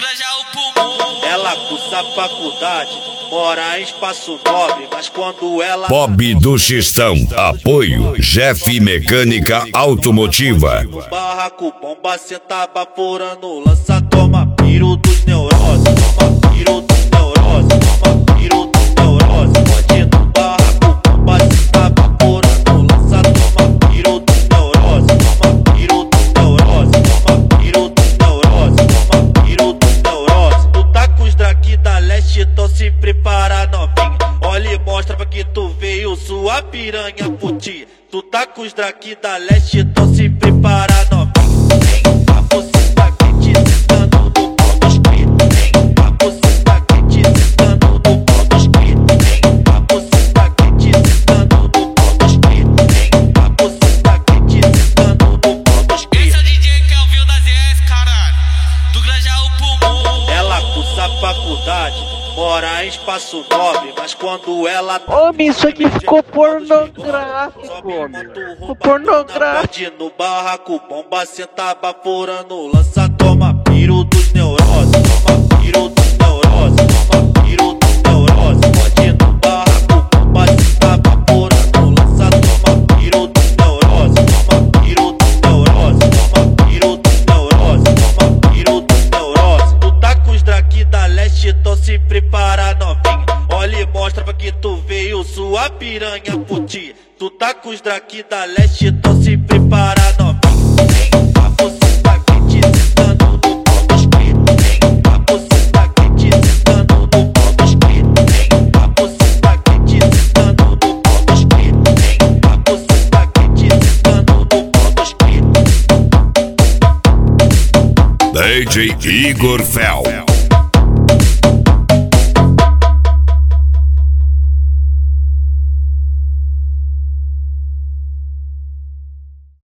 Grajaú Pulmão. Ela cursa faculdade, mora em Espaço Nobre, mas quando ela... Bob do Xistão, apoio Jeff Mecânica Automotiva. No barraco bomba, cê tá baforando, lança, toma piro dos neuroses, toma piro dos neuroses, toma piro dos neuroses. Pode ir no barraco bomba, cê tá baforando, lança, toma piro dos neuroses, toma piro dos neuroses, toma piro dos neuroses, toma piro dos neuroses. Tu tá com os draki da leste, então se prepara novinha. Olha e mostra pra que tu veio, sua piranha por ti. Tu tá com os draki da leste, então se prepara novinha. Vem pra você tá quente, sentando no pau dos gritos. Vem pra você tá quente, sentando no pau dos gritos. Vem pra você tá quente, sentando no pau dos gritos. Vem pra você tá quente, sentando no pau dos gritos. Esse é o DJ Kelvin da ZS, caralho. Do Grajaú Pulmão. Ela cursa faculdade, mora em Espaço Nobre, mas quando ela... Homem, isso aqui ficou pornográfico, homem. Ficou pornográfico. Pode ir no barraco bomba, cê tá baforando, lança, toma piro dos neuroses, toma piro dos neuroses, toma piro dos neuroses. Pode ir no barraco bomba, cê tá baforando, lança, toma piro dos neuroses, toma piro dos neuroses, toma piro dos neuroses, toma piro dos neuroses. Tu tá com os draki da leste, então se prepara novinha. Olha e mostra pra que tu veio, sua piranha por ti. Tu tá com os draki da leste, então se prepara novinha. Vem pra você tá quente, sentando no pau dos gritos. Vem pra você tá quente, sentando no pau dos gritos. Vem pra você tá quente, sentando no pau dos gritos. Vem pra você tá quente, sentando no pau dos gritos. DJ Igor Fel.